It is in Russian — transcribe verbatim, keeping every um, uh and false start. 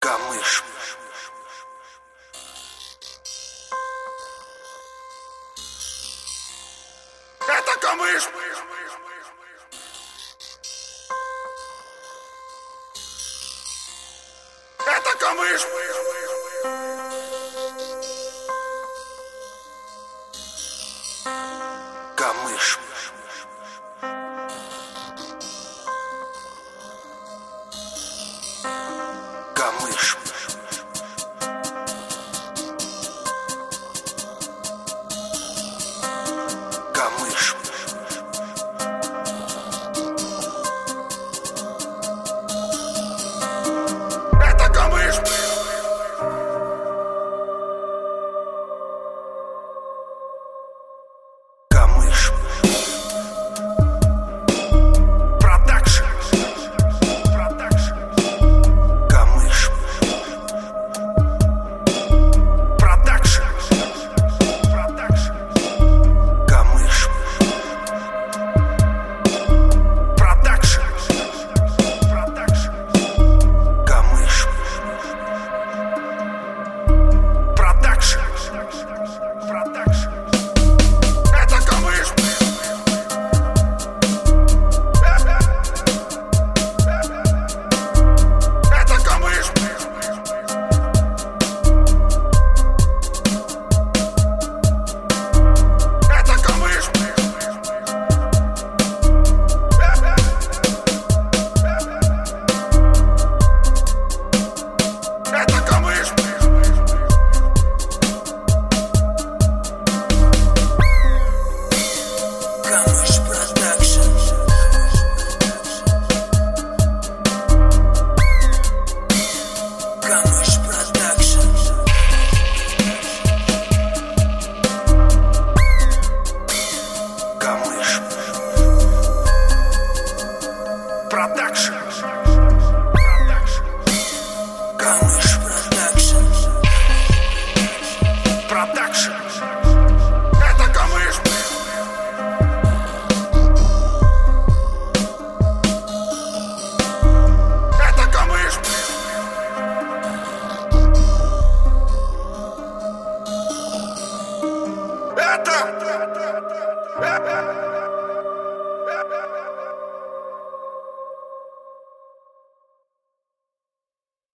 Камыш. Это камыш. Это камыш. Камыш. Камыш. Камыш. Это камыш. Камыш. Продакшн. Продакшн. Камыш. Продакшн. Продакшн. Камыш. Продакшн. Продакшн. Камыш. Продакшн. Продакшн. Это камыш. Это камыш. Это камыш. Это камыш. Камыш продакшн. Камыш продакшн. Камыш. Продакшн. Продакшн. Камыш продакшн. Продакшн. Это камыш. Это камыш. Это